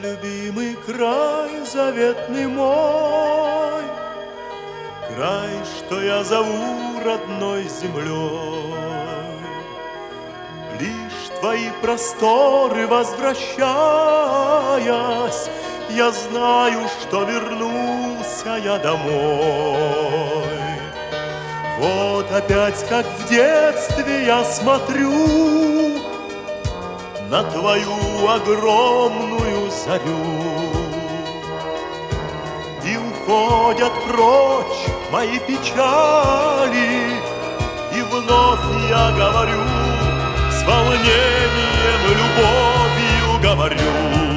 любимый край, заветный мой, край, что я зову родной землей. Лишь твои просторы возвращаясь, я знаю, что вернулся я домой. Вот опять, как в детстве, я смотрю на твою огромную зарю, и уходят прочь мои печали, и вновь я говорю, с волнением, любовью говорю.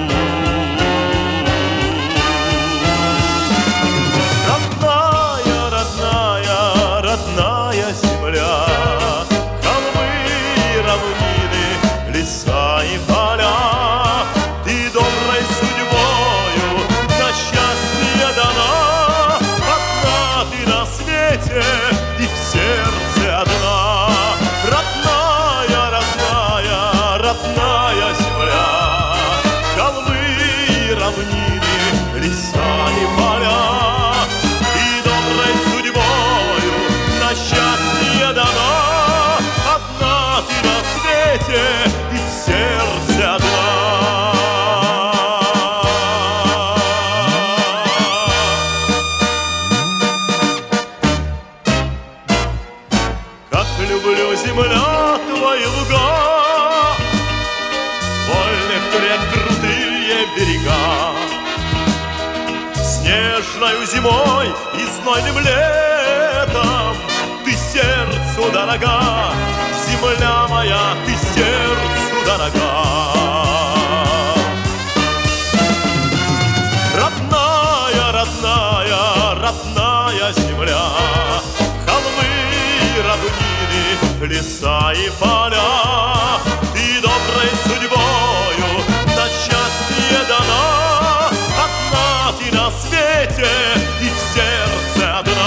Родная, родная, родная земля, холмы и равнины, леса и поля, ты доброй судьбою на счастье дана. Одна ты на свете и в сердце одна. Родная, родная, родная земля, холмы и равнины, леса и поля, ты доброй судьбою на счастье дана. Одна ты на свете и в сердце одна. Как люблю, земля, твои луга, вольных рек крутые берега, снежною зимой и знойным летом ты сердцу дорога, земля моя, ты сердцу дорога. Родная, родная, родная земля, холмы и равнины, леса и поля, ты доброй судьбою на счастье дана. Одна ты на свете и в сердце одна.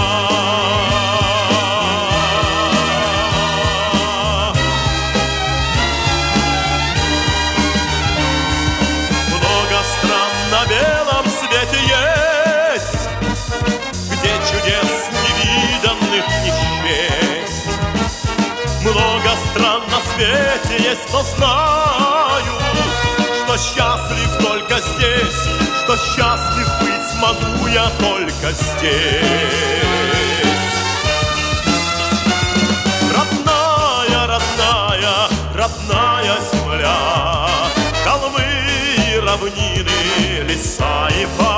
Много стран на белом свете есть, где чудес невиданных не счесть. Много стран на свете есть, но знаю, что счастлив только здесь, что счастлив быть могу я только здесь. Родная, родная, родная земля, холмы и равнины, леса и поля,